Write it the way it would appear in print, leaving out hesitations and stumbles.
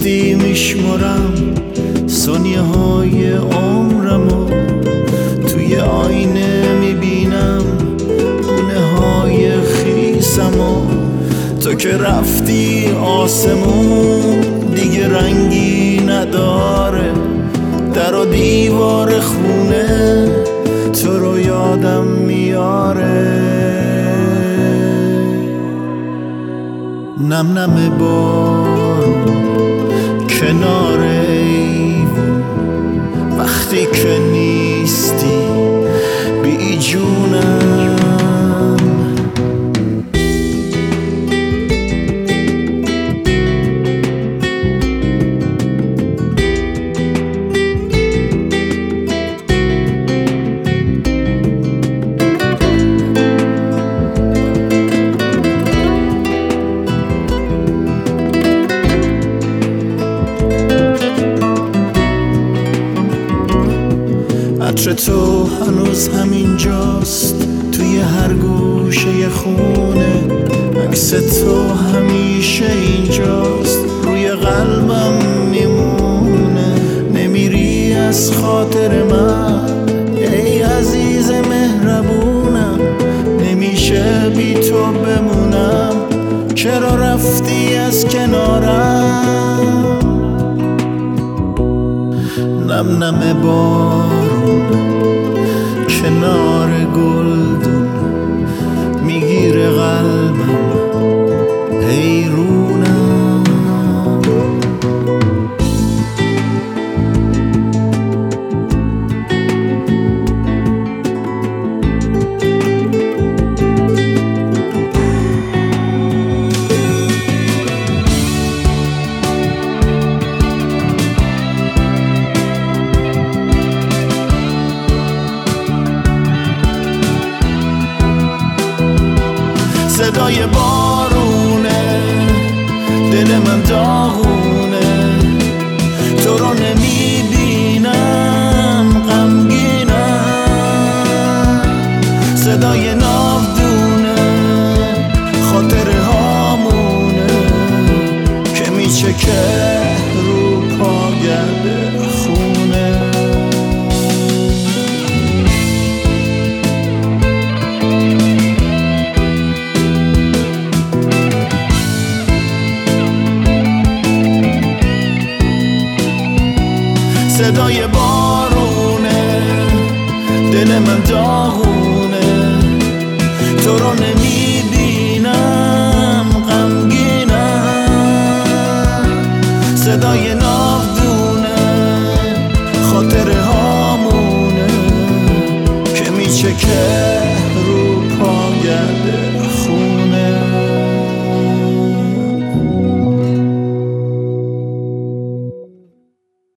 گفتی میشمرم ثانیه های عمرمو، توی آینه میبینم گونه های خیسمو. تو که رفتی آسمون دیگه رنگی نداره، در و دیوار خونه تو رو یادم میاره. نم نم بارون کنار ایوون، وقتی که نیستی بی جونم. عطر تو هنوز همینجاست توی هر گوشه خونه، عکس تو همیشه اینجاست روی قلبم میمونه. نمیری از خاطر من ای عزیز مهربونم، نمیشه بی تو بمونم، چرا رفتی از کنارم. نم نم بارون کنار گلدون میگیره قلبم حیرونم. صدای بارونه دل من داغونه، تو رو نمیبینم غمگینم. صدای ناودونه خاطره هامونه که میچکه رو پاگرد خونه. صدای بارونه دل من داغونه، تو رو نمیبینم غمگینم. صدای ناودونه خاطره هامونه که میچکه